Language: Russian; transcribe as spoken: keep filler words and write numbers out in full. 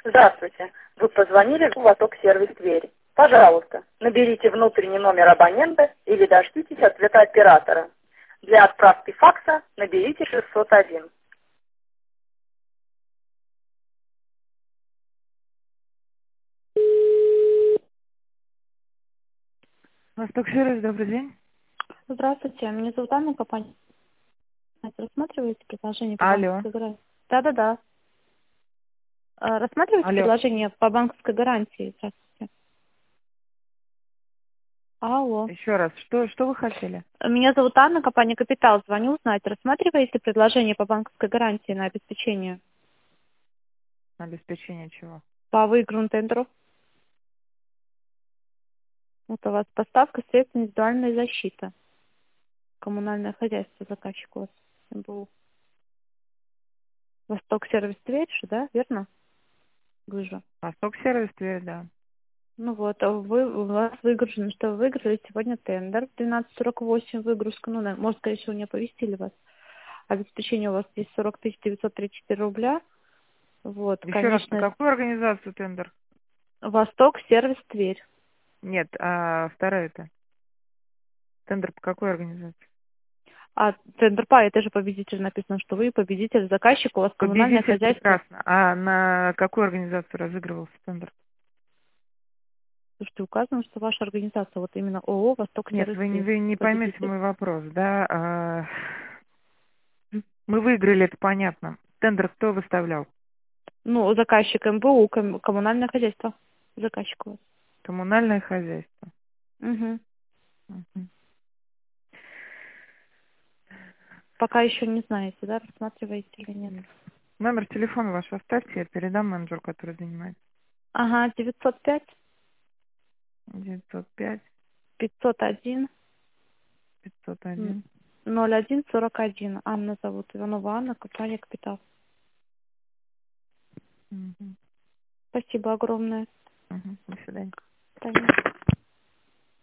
Здравствуйте. Вы позвонили в лоток сервис Тверь. Пожалуйста, наберите внутренний номер абонента или дождитесь ответа оператора. Для отправки факса наберите шестьсот один. Восток сервис, добрый день. Здравствуйте, меня зовут Анна, компания. Рассматриваете предложение по Алло. банковской гарантии? Да-да-да. А, Рассматриваете Алло. предложение по банковской гарантии? Здравствуйте. Алло. Еще раз, что, что вы хотели? Меня зовут Анна, компания Капитал. Звоню узнать, рассматриваете предложение по банковской гарантии на обеспечение Обеспечение чего? по выигранному тендеру? Вот у вас поставка средств индивидуальной защиты. Коммунальное хозяйство заказчик у вас был. Восток сервис Тверь, же, да, верно? Вы же. Восток сервис, Тверь, да. Ну вот, а вы, у вас выгружено, что вы выиграли сегодня тендер в двенадцать сорок восемь выгрузка, ну, на- может, скорее всего, не оповестили вас. Обеспечение у вас здесь сорок тысяч девятьсот тридцать четыре рубля. Вот, Еще раз, на конечно, какую организацию тендер? Восток, сервис, Тверь. Нет, а вторая это. Тендер по какой организации? А тендер по это же победитель написано, что вы победитель, заказчик, у вас коммунальное Победитель хозяйство. прекрасно. А на какую организацию разыгрывался тендер? Слушайте, указано, что ваша организация, вот именно ООО «Восток, Нет, сервис, вы, не- Тверь». вы не поймете Победитель. мой вопрос, да? А, мы выиграли, это понятно. Тендер кто выставлял? Ну, заказчик МБУ, ком- коммунальное хозяйство. Заказчик у вас. Коммунальное хозяйство. Угу. Мгм. Пока еще не знаете, да, рассматриваете или нет. Номер телефона ваш оставьте, я передам менеджеру, который занимается. Ага, девятьсот пять девятьсот пять пятьсот один пятьсот один. ноль один сорок один. Анна зовут. Иванова Анна, компания Капитал. Мгм. Спасибо огромное. Мгм. До свидания. До свидания.